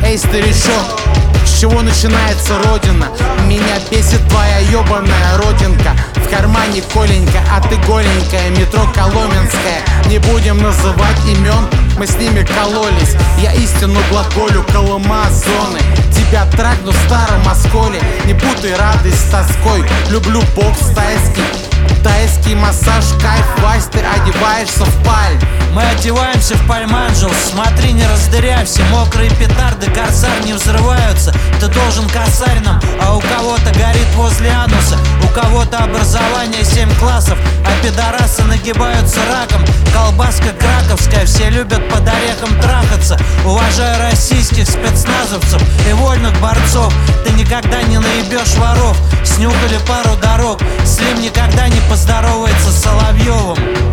Эй, старичок, с чего начинается родина? Меня бесит твоя ебаная родинка. В кармане Коленька, а ты голенькая. Метро Коломенская. Не будем называть имен, мы с ними кололись. Я истину глаголю, Колыма зоны. Тебя тракну в старом осколе. Не путай радость с тоской. Люблю бокс тайский, тайский массаж, кайф. Вась, ты одеваешься в паль. Мы одеваемся в пальманджел. Смотри, не раздырявься. Мокрые петарды, корсар не взрываются. Ты должен косарь нам, а у кого-то горит возле ануса. У кого-то образование 7 классов, а пидорасы нагибаются раком. Колбаска краковская, все любят под орехом трахаться. Уважаю российских спецназовцев и вольных борцов. Ты никогда не наебешь воров. Снюхали пару дорог. Слим никогда не поздоровается с Соловьевым.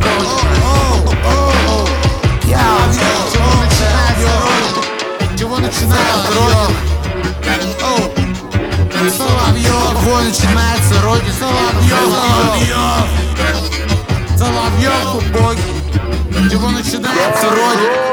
Чего начинается родина? Соловьев. Чего начинается родина? Соловьев. Соловьев убогий. Чего начинается родина?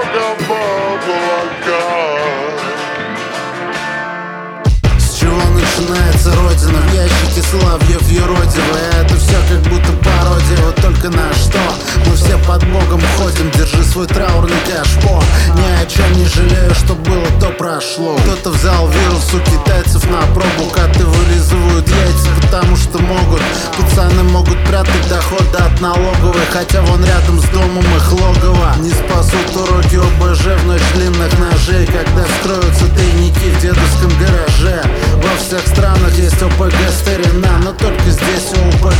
С чего начинается родина? В ящике Соловьев юродивый. Это все как будто пародия, вот только на что? Мы все под Богом ходим, держи свой траурный кашпо. Ни о чем не жалею, что было, то прошло. Кто-то взял вирус у китайцев на пробу. Коты вылизывают яйца, потому что могут. Пацаны могут прятать доходы от налоговой, хотя вон рядом с домом их логово. Не спасут уроки ОБЖ в ночь длинных ножей, когда строятся тайники в дедовском гараже. Во всех странах есть ОПГ старина, но только здесь ОПГ